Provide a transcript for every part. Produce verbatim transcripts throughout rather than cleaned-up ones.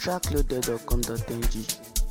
trackloaded dot com dot n g.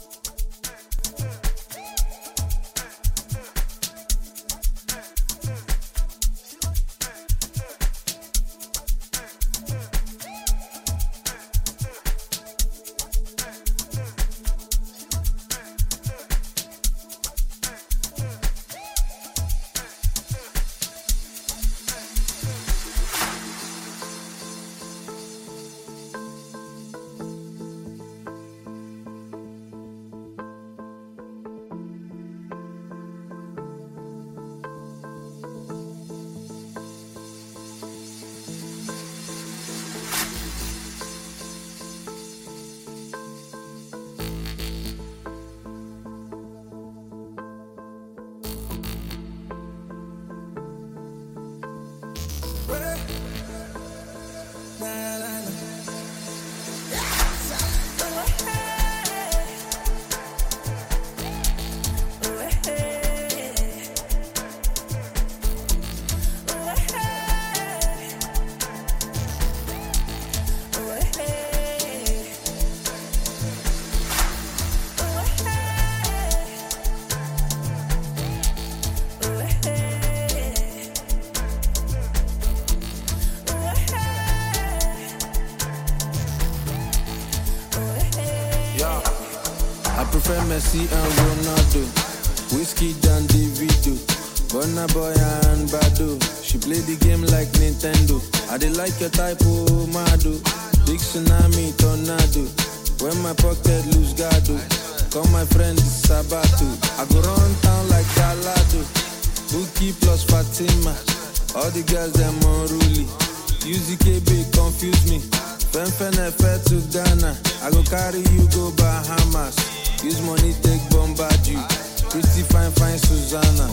Messi and Ronaldo, Whiskey than Davido, Burna Boy and Bado. She play the game like Nintendo. I dey like your type, oh Mado. Big tsunami, tornado. When my pocket lose gado, call my friend Sabato. I go run town like Galado. Buki plus Fatima. All the girls them unruly. U Z K B confuse me. Fen fen efe to Ghana. I go carry you go Bahamas. Use money, take bombard you. Pretty fine, fine Susanna.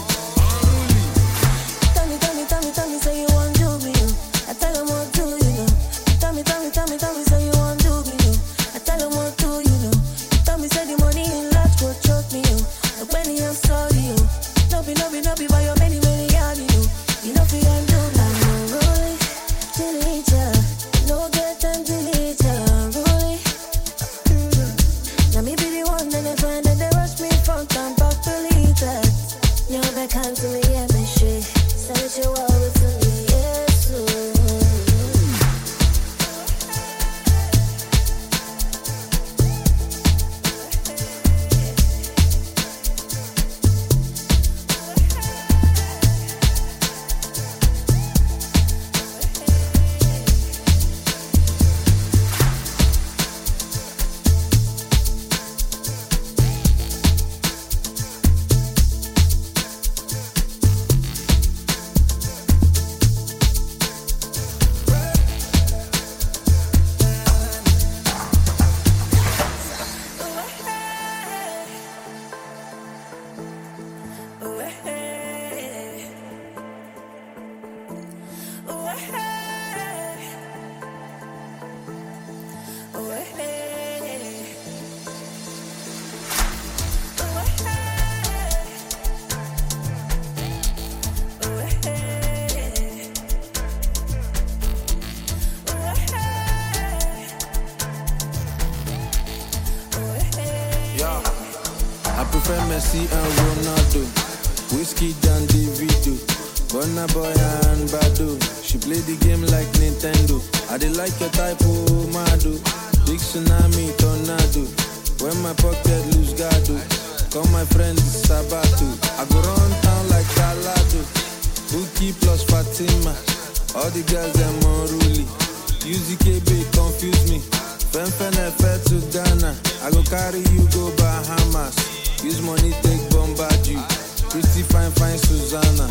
Tell me, tell me, tell me, tell me, say you want to do me, no. I tell them what do you know. Tell me, tell me, tell me, tell me, say you want to do me, no. I tell them what do you know. Tell me, say the money in large go choke me, yo. But when I'm sorry, yo. No be, no be, no be, by your many, many yards, you know. You know, feel I'm doing that, no rolling. Delete ya. No get time, delete ya. Rolling. Now me be the one that they find that they rush me front and back to lead that. You're back hand to me, yeah, me shit. Say what you want to me, yes, oh. Messi and Ronaldo, Whiskey than Davido, Burna Boy and Bado. She play the game like Nintendo. I dey like your type, oh Mado. Big tsunami, tornado. When my pocket lose gado, call my friend Sabato. I go run town like Galado. Buki plus Fatima. All the girls them unruly. U Z K B confuse me. Fen fen efe to Ghana. I go carry you go Bahamas. Use money, take bombard you. Pretty fine, fine Susanna.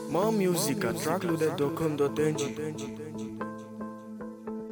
More music at trackloaded dot com dot ng.